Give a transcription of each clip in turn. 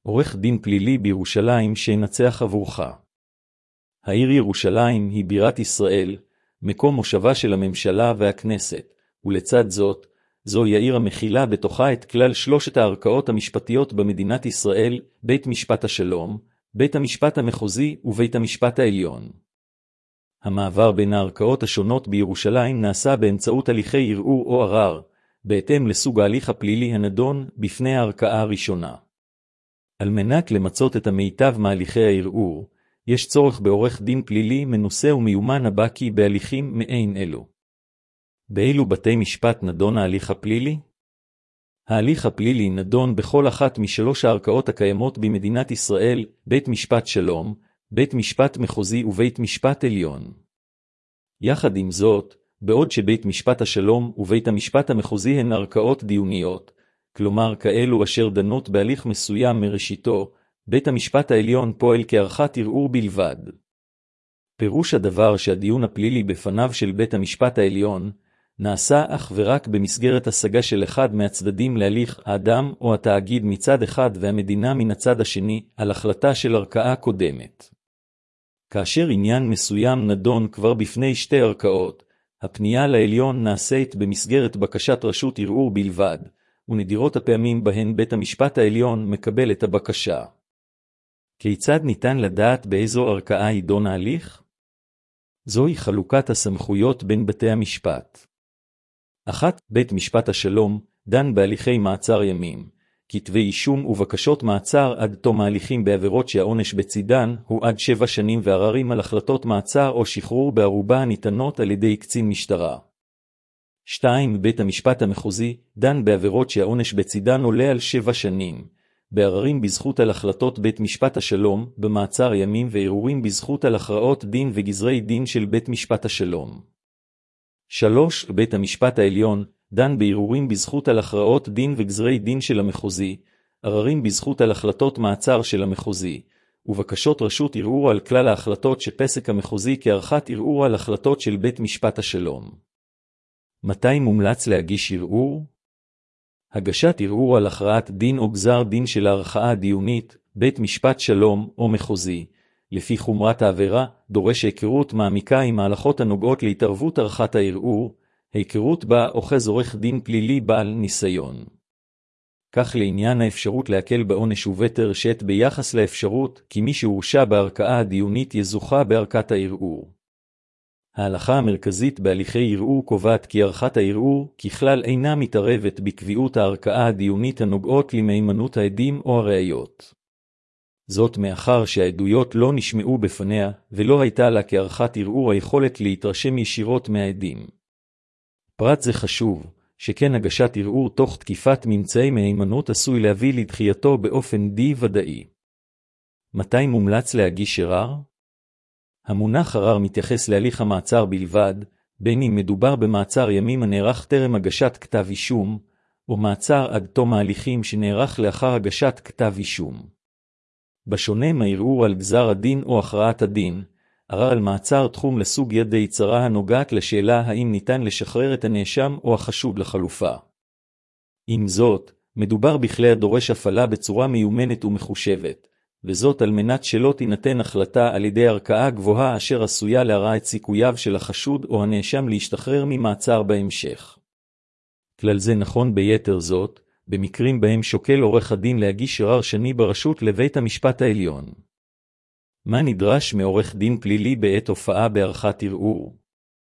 עורך דין פלילי בירושלים שינצח עבורך. העיר ירושלים היא בירת ישראל, מקום מושבה של הממשלה והכנסת, ולצד זאת, זוהי העיר המכילה בתוכה את כלל שלושת הערכאות המשפטיות במדינת ישראל, בית משפט השלום, בית המשפט המחוזי ובית המשפט העליון. המעבר בין הערכאות השונות בירושלים נעשה באמצעות הליכי ערעור או ערר, בהתאם לסוג ההליך הפלילי הנדון בפני הערכאה הראשונה. על מנת למצות את המיטב מהליכי הערעור, יש צורך בעורך דין פלילי מנוסה ומיומן הבקי בהליכים מעין אלו. באילו בתי משפט נדון ההליך הפלילי? ההליך הפלילי נדון בכל אחת משלוש הערכאות הקיימות במדינת ישראל, בית משפט שלום, בית משפט מחוזי ובית משפט עליון. יחד עם זאת, בעוד שבית משפט השלום ובית המשפט המחוזי הן ערכאות דיוניות, כלומר כאלו אשר דנות בהליך מסוים מראשיתו, בית המשפט העליון פועל כערכאת ערעור בלבד. פירוש הדבר שהדיון הפלילי בפניו של בית המשפט העליון, נעשה אך ורק במסגרת השגה של אחד מהצדדים להליך, האדם או התאגיד מצד אחד והמדינה מן הצד השני, על החלטה של ערכאה קודמת. כאשר עניין מסוים נדון כבר בפני שתי ערכאות, הפנייה לעליון נעשית במסגרת בקשת רשות ערעור בלבד, ונדירות הפעמים בהן בית המשפט העליון מקבל את הבקשה. כיצד ניתן לדעת באיזו ערכאה יידון ההליך? זוהי חלוקת הסמכויות בין בתי המשפט. 1. בית משפט השלום דן בהליכי מעצר ימים, כתבי אישום ובקשות מעצר עד תום ההליכים בעבירות שהעונש בצידן הוא עד 7 שנים ועררים על החלטות מעצר או שחרור בערובה הניתנות על ידי קצין משטרה. 2. בית המשפט המחוזי דן בעבירות שהעונש בצידן עולה על 7 שנים, בעררים בזכות על החלטות בית משפט השלום, במעצר ימים וערעורים בזכות על הכרעות דין וגזרי דין של בית משפט השלום. 3. בית המשפט העליון דן בערעורים בזכות על הכרעות דין וגזרי דין של המחוזי, עררים בזכות על החלטות מעצר של המחוזי, ובקשות רשות ערעור על כלל ההחלטות שפסק המחוזי כערכאת ערעור על החלטות של בית משפט השלום. מתי מומלץ להגיש ערעור? הגשת ערעור על הכרעת דין או גזר דין של הערכאה הדיונית, בית משפט שלום או מחוזי, לפי חומרת העבירה, דורש היכרות מעמיקה עם ההלכות הנוגעות להתערבות ערכאת הערעור, היכרות בה אוחז עורך דין פלילי בעל ניסיון. כך לעניין האפשרות להקל בעונש ובתר שאת ביחס לאפשרות כי מי שהורשע בערכאה הדיונית יזוכה בערכאת הערעור. ההלכה המרכזית בהליכי ערעור קובעת כי ערכאת הערעור ככלל אינה מתערבת בקביעות הערכאה הדיונית הנוגעות למהימנות העדים או הראיות. זאת מאחר שהעדויות לא נשמעו בפניה ולא הייתה לה כערכאת ערעור היכולת להתרשם ישירות מהעדים. פרט זה חשוב, שכן הגשת ערעור תוך תקיפת ממצאי מהימנות עשוי להביא לדחייתו באופן די ודאי. מתי מומלץ להגיש ערר? המונח ערר מתייחס להליך המעצר בלבד, בין אם מדובר במעצר ימים הנערך טרם הגשת כתב אישום, או מעצר עד תום ההליכים שנערך לאחר הגשת כתב אישום. בשונה מהערעור על גזר הדין או הכרעת הדין, ערר על מעצר תחום לסוג ידי צרה הנוגעת לשאלה האם ניתן לשחרר את הנאשם או החשוד לחלופה. עם זאת, מדובר בכלי הדורש הפעלה בצורה מיומנת ומחושבת, וזאת על מנת שלא תינתן החלטה על ידי ערכאה גבוהה אשר עשויה להרע את סיכוייו של החשוד או הנאשם להשתחרר ממעצר בהמשך. כלל זה נכון ביתר זאת, במקרים בהם שוקל עורך הדין להגיש ערר שני ברשות לבית המשפט העליון. מה נדרש מעורך דין פלילי בעת הופעה בערכאת ערעור?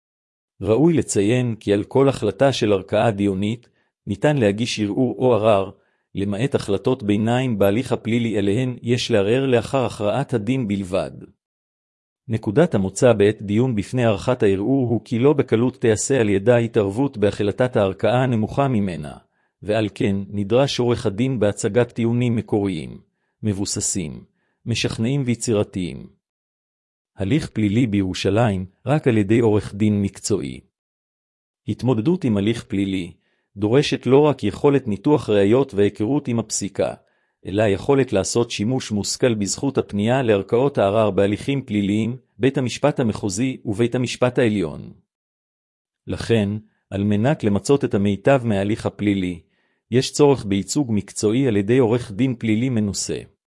ראוי לציין כי על כל החלטה של ערכאה דיונית ניתן להגיש ערעור או ערר, למעט החלטות ביניים בהליך הפלילי אליהן יש לערער לאחר הכרעת הדין בלבד. נקודת המוצא בעת דיון בפני ערכאת הערעור הוא כי לא בקלות תיעשה על ידה התערבות בהחלטת הערכאה הנמוכה ממנה, ועל כן נדרש עורך הדין בהצגת טיעונים מקוריים, מבוססים, משכנעים ויצירתיים. הליך פלילי בירושלים רק על ידי עורך דין מקצועי. התמודדות עם הליך פלילי דורשת לא רק יכולת ניתוח ראיות והיכרות עם הפסיקה, אלא יכולת לעשות שימוש מושכל בזכות הפנייה לערכאות הערר בהליכים פליליים, בית המשפט המחוזי ובית המשפט העליון. לכן, על מנת למצות את המיטב מההליך הפלילי, יש צורך בייצוג מקצועי על ידי עורך דין פלילי מנוסה.